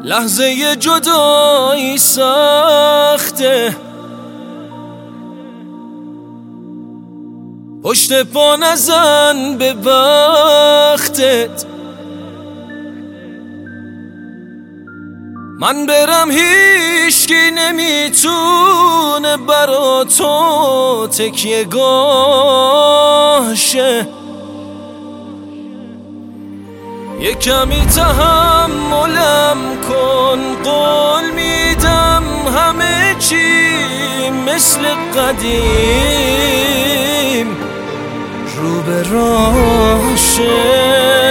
لحظه جدایی سخته، پشت پا نزن به بختت. من برم هیچکی نمیتونه برا تو تکیه گاه شه. یه کمی تحملم کن، قول میدم همه چی مثل قدیم رو به راه شه.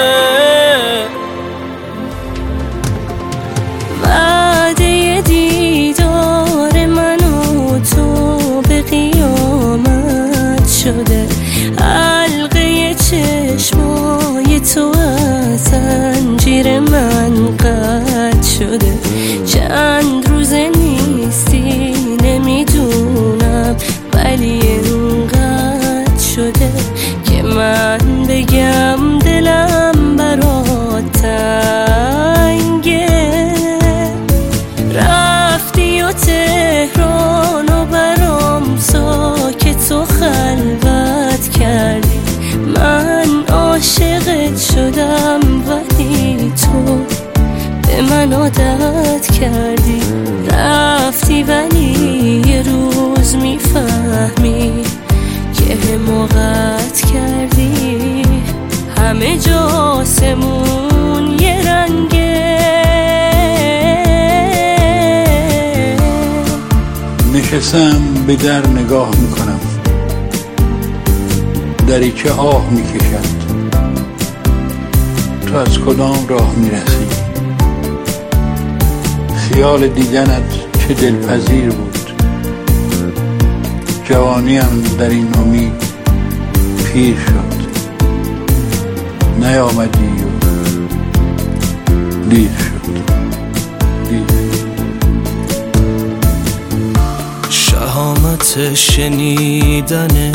وعده دیدار من و تو به قیامت شده، حلقه چشمای تو از زنجیر من قطع شده. چند روزه نیستی نمیدونم، ولی اینقدر شده که من بگم دلم برات تنگه. رفتی و تهران و برام ساکت و خلوت کردی. من عاشقت شدم ولی تو به من عادت کردی. رفتی ولی یه روز میفهمی که حماقت کردی. همه جا آسمون یه رنگه. نشستم به در نگاه میکنم، دریچه آه میکشد. تو از کدام راه میرسی؟ خیال دیدنت چه دلپذیر بود. جوانیم در این امید پیر شد، نیامدی و دیر شد. شهامت شنیدن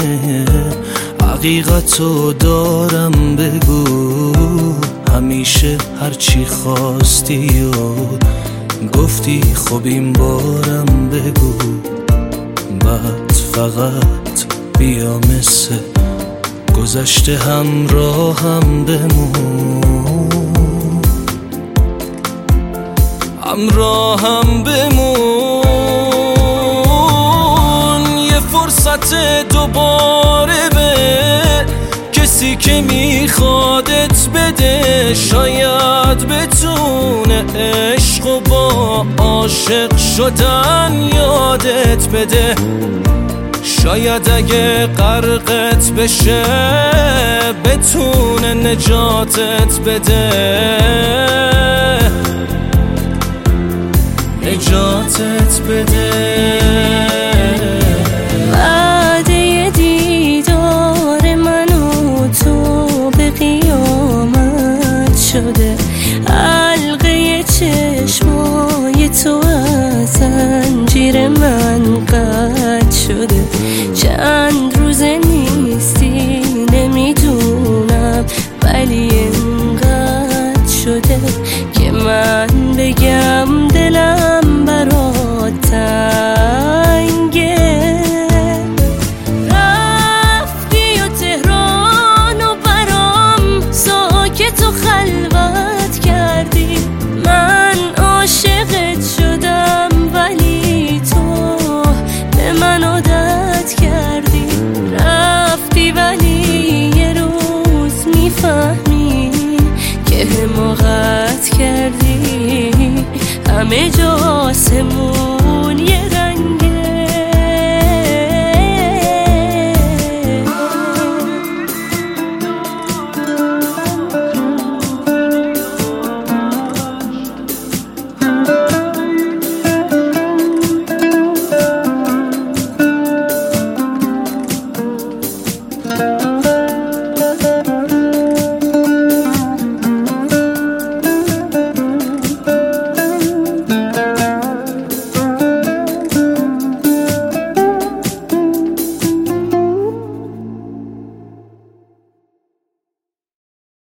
حقیقتو دارم، بگو همیشه هرچی خواستی و گفتی خب این بارم بگو. بعد فقط بیا مثل گذشته همراهم بمون، همراهم بمون. یه فرصت دوباره به کسی که میخوادت بده، شاید بتونه عشق و با عاشق شدن یادت بده. شاید اگه غرقت بشه بتونه نجاتت بده، نجاتت بده. وعده دیدار من و تو به قیامت شده، حلقه چشمای تو از زنجیر من قطع شده. چند روزه نیستی نمیدونم، ولی اینقدر شده که من بگم دلم برات تنگه. رفتی و تهران و برام ساکت و خلوت کردی. من عاشقت شدم ولی تو به من عادت کردی. رفتی ولی یه روز میفهمی که حماقت کردی. همه جا آسمون